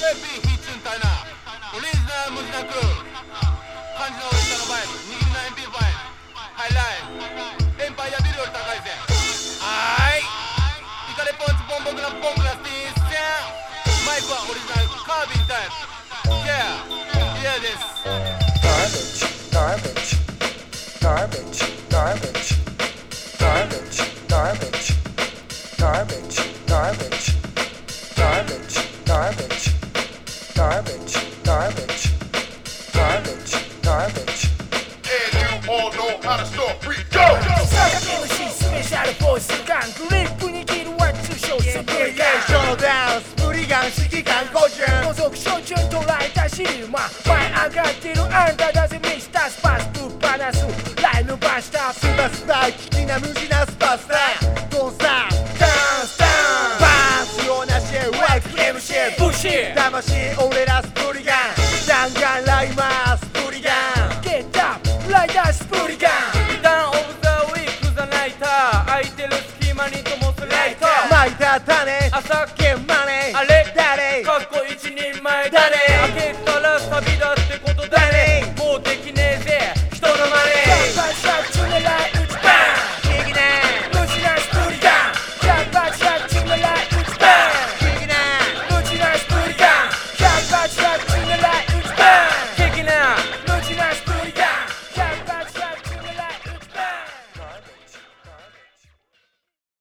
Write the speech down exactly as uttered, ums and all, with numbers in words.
ペッピーヒッチュンたいなオリジナル無事なクルー感じの大きさのバイブ握りの エムピーファイルハイラインエンパイアビルより高いぜはーいイカレポンチポンボクなポンクラスティーセンマイクはオリジナルカービンタイプ Yeah Yeah です Garbage Garbage Garbage Garbage Garbage Garbage Garbage Garbage Garbage Garbage Garbage Garbage Garbage And you all know how to start free go サガ エムシー スペシャルボイスガングリップ握るは通称スプリガンショーダウンスプリガン指揮官個人覗く照準捉えたシルマ前上がってるあんただぜミスタースパスぶっ放すライムバスタースパスタ危機な無事なスパスタドンスターダンスダンバーンス用なしワイク エムシーブシー魂俺らスプリガン弾丸ライマースプリガンゲットアップライダースプリガンダンオブザウィークザナイター空いてる隙間に灯すライト巻いた種朝系